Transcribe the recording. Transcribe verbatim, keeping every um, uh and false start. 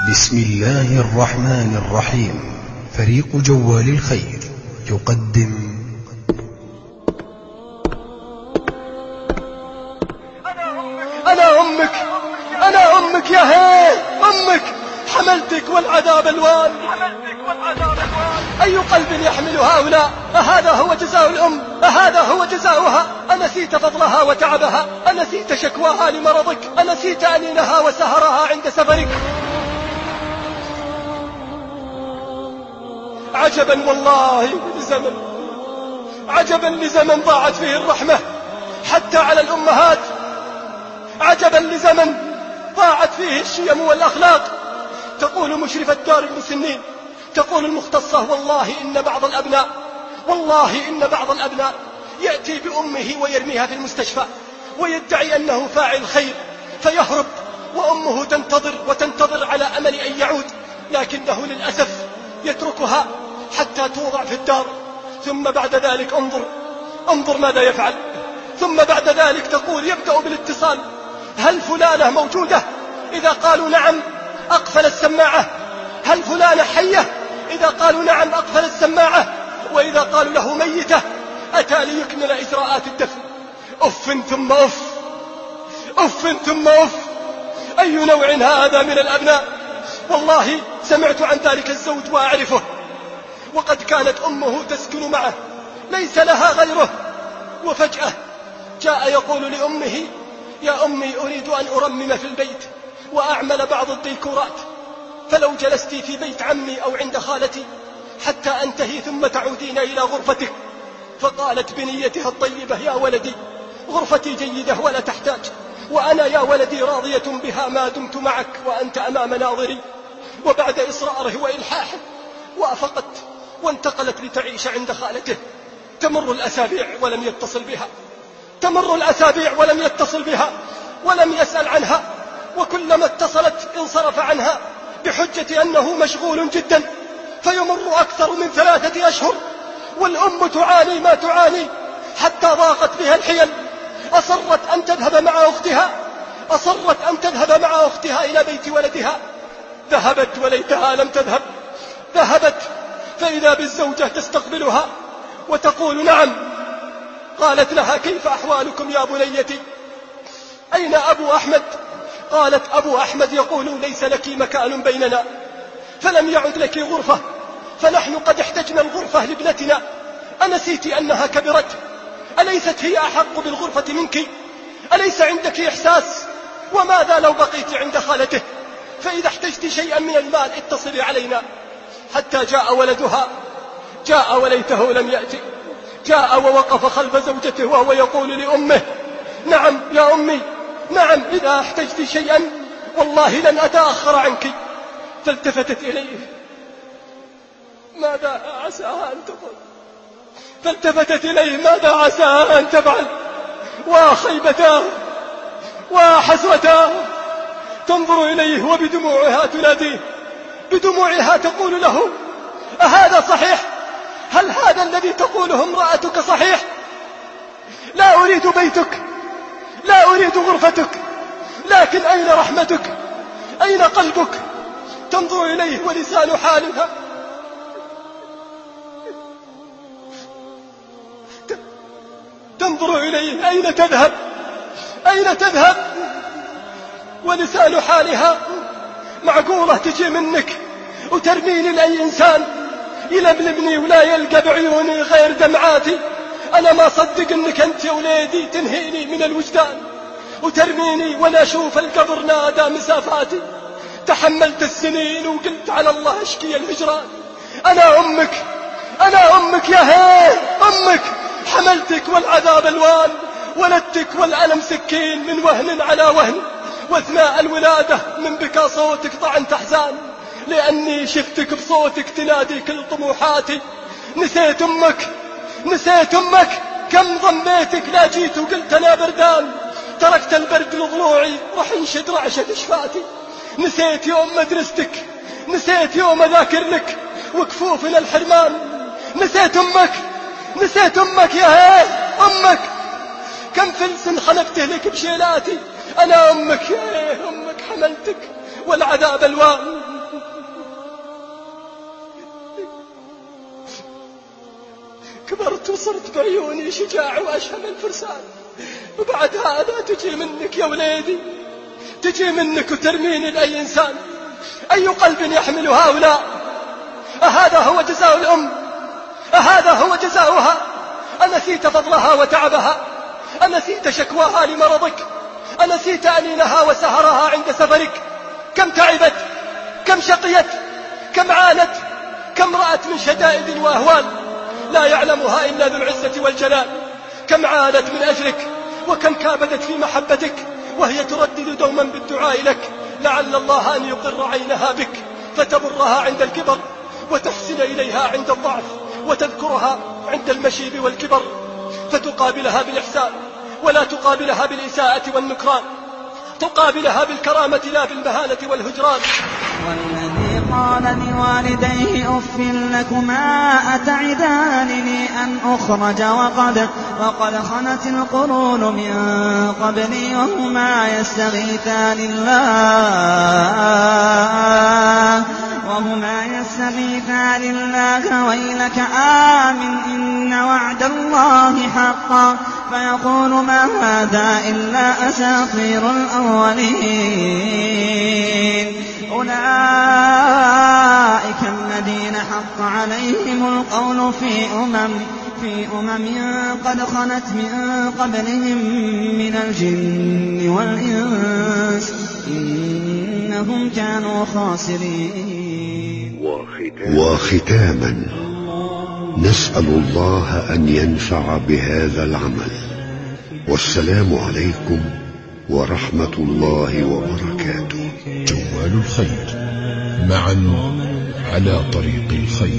بسم الله الرحمن الرحيم. فريق جوال الخير يقدم أنا أمك أنا أمك يا هي أمك، حملتك والعذاب الوان، أي قلب يحمل هؤلاء؟ أهذا هو جزاء الأم؟ أهذا هو جزاؤها؟ أنسيت فضلها وتعبها؟ أنسيت شكواها لمرضك؟ أنسيت أنينها وسهرها عند سفرك؟ عجبا والله لزمن، عجبا لزمن ضاعت فيه الرحمة حتى على الأمهات، عجبا لزمن ضاعت فيه الشيم والأخلاق. تقول مشرفة دار المسنين، تقول المختصة: والله إن بعض الأبناء والله إن بعض الأبناء يأتي بأمه ويرميها في المستشفى ويدعي أنه فاعل خير فيهرب، وأمه تنتظر وتنتظر على أمل أن يعود، لكنه للأسف يتركها حتى توضع في الدار. ثم بعد ذلك انظر انظر ماذا يفعل. ثم بعد ذلك تقول يبدأ بالاتصال: هل فلانة موجودة؟ إذا قالوا نعم أقفل السماعة. هل فلانة حية؟ إذا قالوا نعم أقفل السماعة. وإذا قالوا له ميتة أتى ليكمل إجراءات الدفن. أف ثم أف، أف ثم أف. أي نوع هذا من الأبناء؟ والله سمعت عن ذلك الزوج وأعرفه، وقد كانت أمه تسكن معه ليس لها غيره، وفجأة جاء يقول لأمه: يا أمي أريد أن أرمم في البيت وأعمل بعض الديكورات، فلو جلستي في بيت عمي أو عند خالتي حتى أنتهي ثم تعودين إلى غرفتك. فقالت بنيتها الطيبة: يا ولدي غرفتي جيدة ولا تحتاج، وأنا يا ولدي راضية بها ما دمت معك وأنت أمام ناظري. وبعد إصراره وإلحاحه وافقت وانتقلت لتعيش عند خالته. تمر الأسابيع ولم يتصل بها، تمر الأسابيع ولم يتصل بها ولم يسأل عنها، وكلما اتصلت انصرف عنها بحجة أنه مشغول جدا. فيمر أكثر من ثلاثة أشهر والأم تعاني ما تعاني حتى ضاقت بها الحيل. أصرت أن تذهب مع أختها، أصرت أن تذهب مع أختها إلى بيت ولدها. ذهبت وليتها لم تذهب. ذهبت فإذا بالزوجة تستقبلها وتقول: نعم. قالت لها: كيف أحوالكم يا بنيتي؟ أين أبو أحمد؟ قالت: أبو أحمد يقول ليس لك مكان بيننا، فلم يعد لك غرفة، فنحن قد احتجنا الغرفة لابنتنا. أنسيت أنها كبرت؟ أليست هي أحق بالغرفة منك؟ أليس عندك إحساس؟ وماذا لو بقيت عند خالته؟ فإذا احتجت شيئا من المال اتصلي علينا. حتى جاء ولدها، جاء وليته لم يأتي، جاء ووقف خلف زوجته وهو يقول لأمه: نعم يا أمي، نعم، إذا احتجت شيئا والله لن أتأخر عنك. فالتفتت إليه: ماذا عساها أن تقول؟ فالتفتت إليه: ماذا عساها أن تفعل؟ وخيبتاه وحسرتاه. تنظر إليه وبدموعها تناديه، بدموعها تقول له: أهذا صحيح؟ هل هذا الذي تقوله امرأتك صحيح؟ لا أريد بيتك، لا أريد غرفتك، لكن أين رحمتك؟ أين قلبك؟ تنظر إليه ولسان حالها تنظر إليه: أين تذهب؟ أين تذهب؟ ولسان حالها: معقولة تجي منك وترميني لأي إنسان يلملمني ولا يلقى بعيوني غير دمعاتي؟ أنا ما صدق أنك أنت يا وليدي تنهيني من الوجدان وترميني ولا أشوف القبر نادى مسافاتي. تحملت السنين وقلت على الله أشكي الهجران. أنا أمك، أنا أمك يا هي أمك، حملتك والعذاب الوان، ولدتك والألم سكين من وهن على وهن، واثناء الولادة من بكى صوتك طعنت أحزان، لأني شفتك بصوتك تنادي كل طموحاتي. نسيت أمك، نسيت أمك، كم ضميتك لا جيت وقلت أنا بردان، تركت البرد لضلوعي رح انشد رعشة شفاتي. نسيت يوم مدرستك، نسيت يوم أذاكر لك وكفوفنا الحرمان. نسيت أمك، نسيت أمك يا هي أمك، كم فلس خلقته لك بشيلاتي. أنا أمك يا هي أمك، حملتك والعذاب الوان، كبرت وصرت بعيوني شجاع وأشهم الفرسان، وبعد هذا تجي منك يا وليدي، تجي منك وترميني لأي إنسان. أي قلب يحمل هؤلاء؟ أهذا هو جزاء الأم؟ أهذا هو جزاؤها؟ أنسيت فضلها وتعبها؟ أنسيت شكواها لمرضك؟ أنسيت أنينها وسهرها عند سفرك؟ كم تعبت، كم شقيت، كم عانت، كم رأت من شدائد وأهوال لا يعلمها إلا ذو العزة والجلال. كم عانت من أجلك، وكم كابدت في محبتك، وهي تردد دوما بالدعاء لك، لعل الله أن يقر عينها بك فتبرها عند الكبر، وتحسن إليها عند الضعف، وتذكرها عند المشيب والكبر، فتقابلها بالإحسان ولا تقابلها بالإساءة والنكران، تقابلها بالكرامة لا بالمهانة والهجران. والذي قال لوالديه أف لكما أتعدانني أن أخرج وقد, وقد خنت القرون من قبلي وهما يستغيثان الله وهما يستغيثان الله ويلك آمن إن وعد الله حقا، فيقول ما هذا إلا أساطير الأولين. أولئك الذين حق عليهم القول في أمم في أمم قد خلت من قبلهم من الجن والإنس إنهم كانوا خاسرين. وختاما نسأل الله أن ينفع بهذا العمل، والسلام عليكم ورحمة الله وبركاته. جوال الخير، معا على طريق الخير.